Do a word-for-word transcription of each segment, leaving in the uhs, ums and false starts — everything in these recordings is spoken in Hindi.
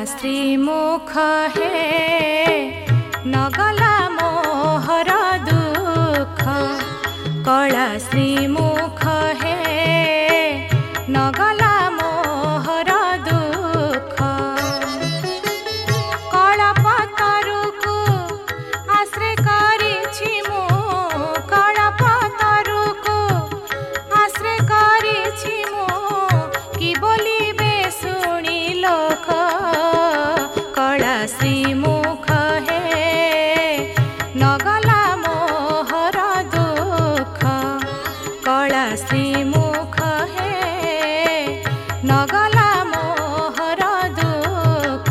श्रीमुख हे नगला मोहर दुख कला श्रीमुख हे नगला मोहर दुख कलापतरुकु आश्रय करिछि मु कलापतरुकु आश्रय करिछि मु कि बोलिबे शुणी लोक कला श्रीमुख हे नगला मोहर दुख कला श्रीमुख हे नगला मोहर दुख।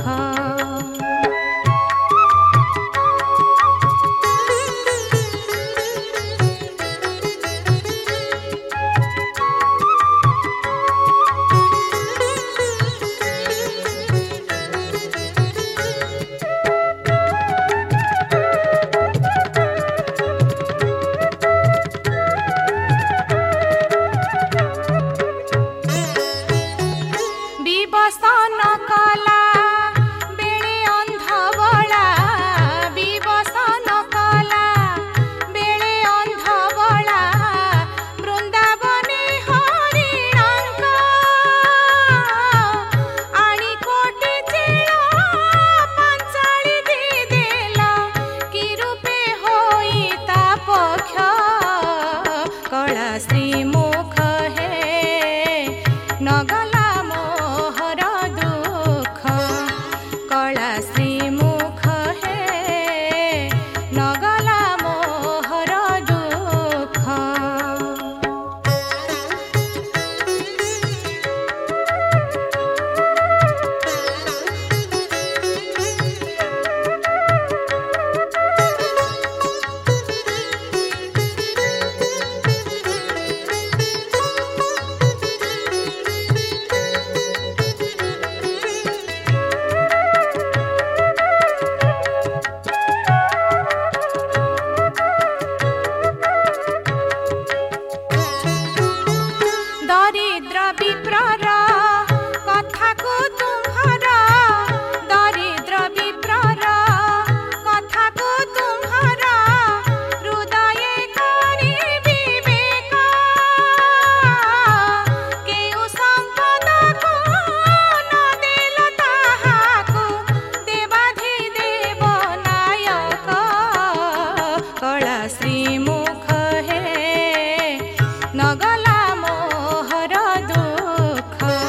विवसन कला बेले अंधबला विवसन कला बेले अंधबला वृंदावने हरिणांक आनी कोटि चेळ पांचाळी दी देला कि रूपे होई ता पक्ष कला श्रीमुख हे नगला मोहर दुख कला श्रीमुख हे नगला मोहर दुख। दरिद्र विप्रर कथाकु तुम्हार दरिद्र विप्रर कथाकु तुम्हार हृदय करि विवेक केउ संपदकु न देल ताहाकु देवाधिदेव नायक कला श्रीमुख हे नगला मोहर दुख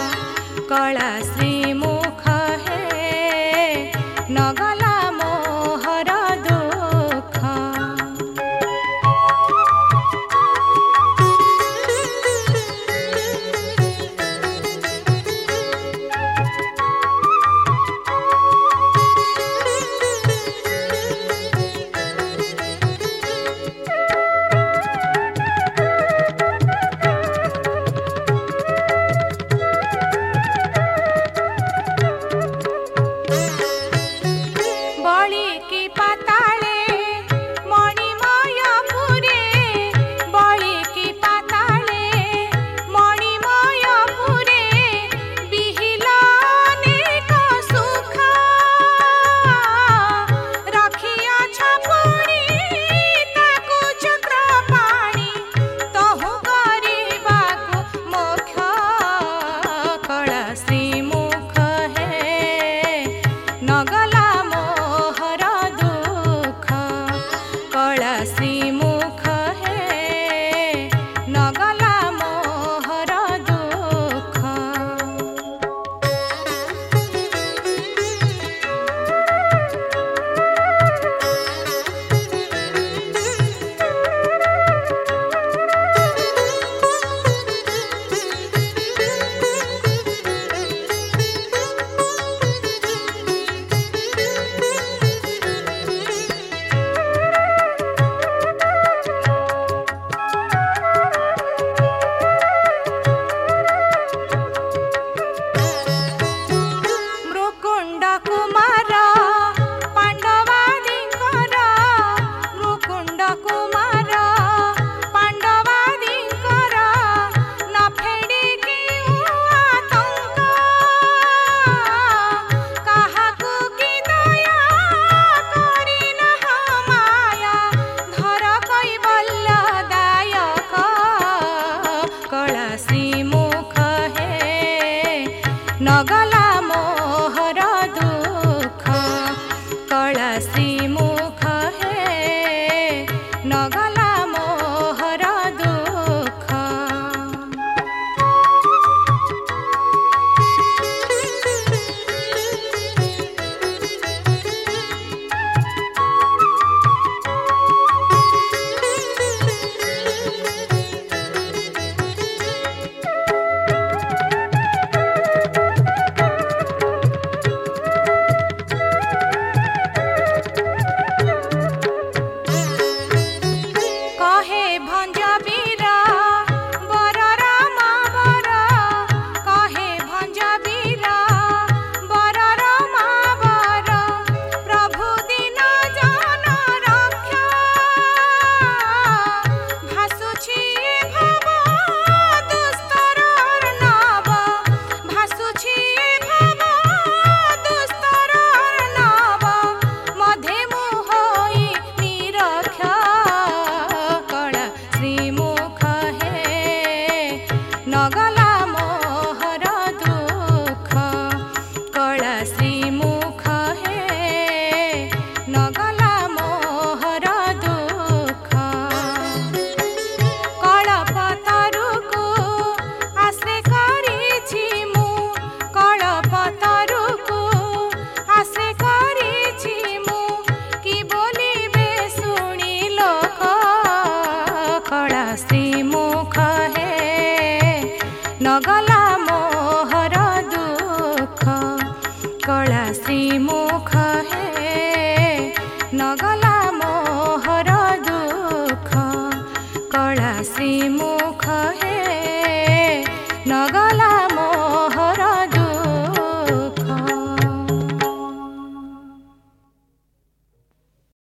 श्रीमुख हे नगला मोहर दुख कला श्रीमुख हे नगला मोहर दुख कला श्रीमुख